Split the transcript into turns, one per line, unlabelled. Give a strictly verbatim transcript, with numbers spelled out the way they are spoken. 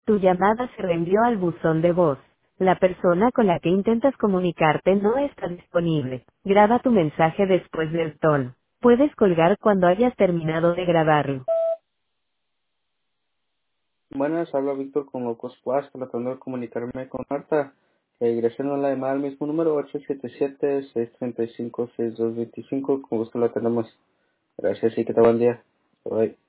Tu llamada se reenvió al buzón de voz. La persona con la que intentas comunicarte no está disponible. Graba tu mensaje después del tono. Puedes colgar cuando hayas terminado de grabarlo.
Buenas, habla Víctor con Locos Plus, tratando de comunicarme con Marta. Regresando la llamada al mismo número, ocho siete siete, seis tres cinco, seis dos dos cinco. Con gusto la tenemos. Gracias y que te buen día. Bye.